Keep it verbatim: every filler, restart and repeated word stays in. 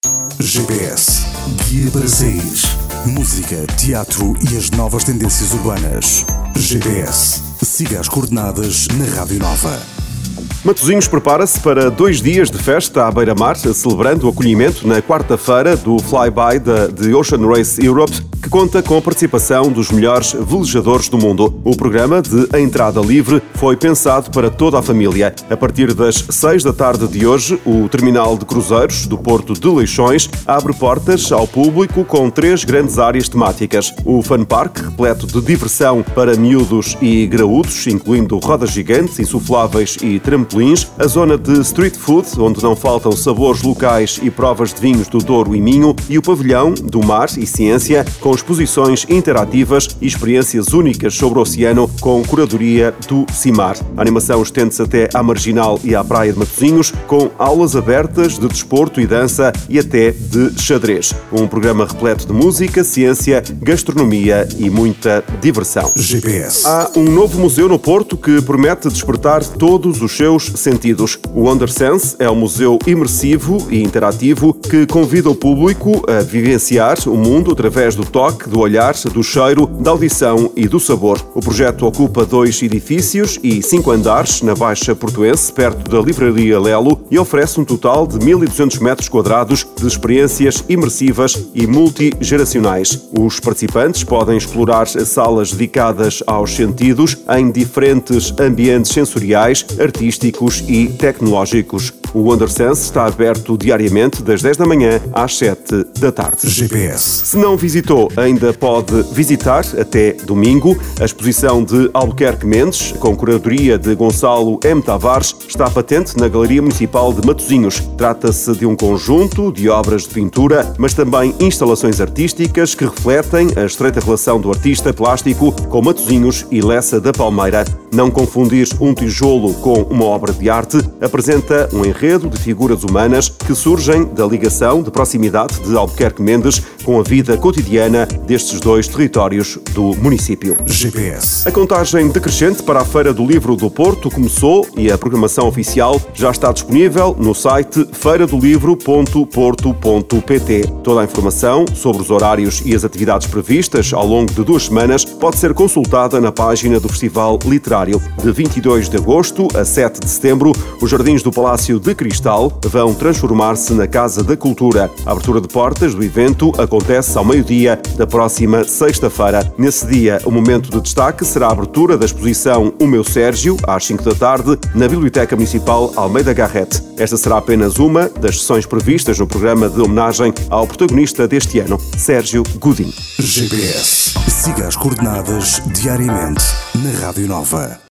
G P S, guia para sair. Música, teatro e as novas tendências urbanas. G P S, siga as coordenadas na Rádio Nova. Matosinhos prepara-se para dois dias de festa à beira-mar, celebrando o acolhimento na quarta-feira do Flyby da The Ocean Race Europe, que conta com a participação dos melhores velejadores do mundo. O programa de entrada livre foi pensado para toda a família. A partir das seis da tarde de hoje, o terminal de cruzeiros do Porto de Leixões abre portas ao público com três grandes áreas temáticas. O Fun Park, repleto de diversão para miúdos e graúdos, incluindo rodas gigantes, insufláveis e trampolins. A zona de street food, onde não faltam sabores locais e provas de vinhos do Douro e Minho. E o pavilhão do Mar e Ciência, com exposições interativas e experiências únicas sobre o oceano, com curadoria do CIMAR. A animação estende-se até à Marginal e à Praia de Matosinhos, com aulas abertas de desporto e dança e até de xadrez. Um programa repleto de música, ciência, gastronomia e muita diversão. G P S. Há um novo museu no Porto que promete despertar todos os seus sentidos. O Wondersense é um museu imersivo e interativo que convida o público a vivenciar o mundo através do toque, do olhar, do cheiro, da audição e do sabor. O projeto ocupa dois edifícios e cinco andares na Baixa Portuense, perto da Livraria Lelo, e oferece um total de mil e duzentos metros quadrados de experiências imersivas e multigeracionais. Os participantes podem explorar salas dedicadas aos sentidos em diferentes ambientes sensoriais, artísticos e tecnológicos. O Wondersense está aberto diariamente das dez da manhã às sete da tarde. G P S. Se não visitou, ainda pode visitar até domingo. A exposição de Albuquerque Mendes, com curadoria de Gonçalo M. Tavares, está patente na Galeria Municipal de Matosinhos. Trata-se de um conjunto de obras de pintura, mas também instalações artísticas que refletem a estreita relação do artista plástico com Matosinhos e Lessa da Palmeira. Não confundir um tijolo com uma obra de arte, apresenta um enredo de figuras humanas que surgem da ligação de proximidade de Albuquerque Mendes com a vida cotidiana destes dois territórios do município. G P S. A contagem decrescente para a Feira do Livro do Porto começou e a programação oficial já está disponível no site feira do livro ponto porto ponto pt. Toda a informação sobre os horários e as atividades previstas ao longo de duas semanas pode ser consultada na página do Festival Literário. De vinte e dois de agosto a sete de setembro, os jardins do Palácio de Cristal vão transformar-se na Casa da Cultura. A abertura de portas do evento acontece ao meio-dia da próxima sexta-feira. Nesse dia, o momento de destaque será a abertura da exposição O Meu Sérgio, às cinco da tarde, na Biblioteca Municipal Almeida Garrett. Esta será apenas uma das sessões previstas no programa de homenagem ao protagonista deste ano, Sérgio Godinho. G P S. Siga as coordenadas diariamente na Rádio Nova.